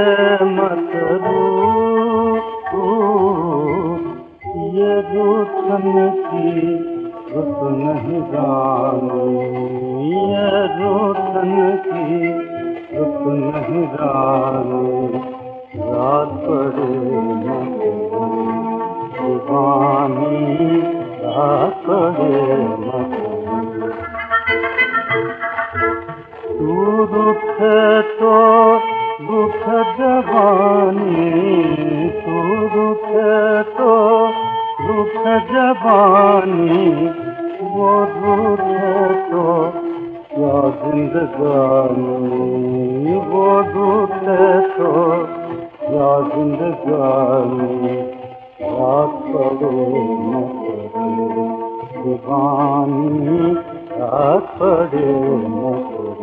मत रो, ये रूठन की रुत नहीं रानी, ये रूठन की रुत नहीं रानी, रात पड़े न दीवानी, रात पड़े न तू रूठे तो रूठ जवानी, तू रूठे तो रूठ जवानी, वो रूठे तो क्या जिंदगानी, वो रूठे तो क्या जिंदगानी, रात पड़े न दीवानी, रात पड़े न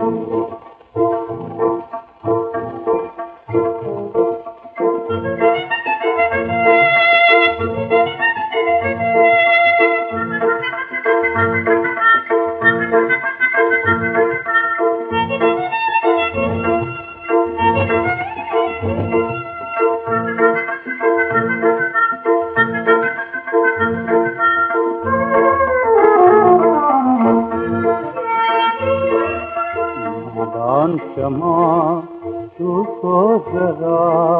नादान क्षमा तू तो जरा,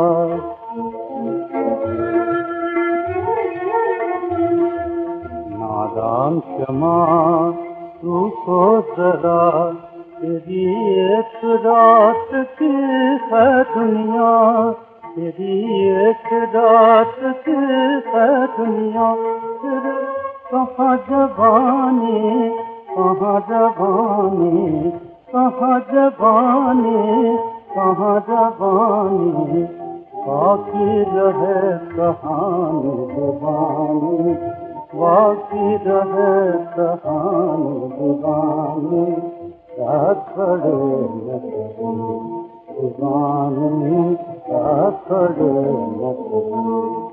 नादान क्षमा तू तो जरा, तेरी एक रात की है दुनिया, तेरी एक रात की है दुनिया, फिर कहाँ जवानी, कहाँ जवानी, कहाँ जवानी, कहाँ जवानी, बाकी रहे कहानी जुबानी, बाकी रहे कहानी जुबानी, रात पड़े न जुबानी, रात पड़े न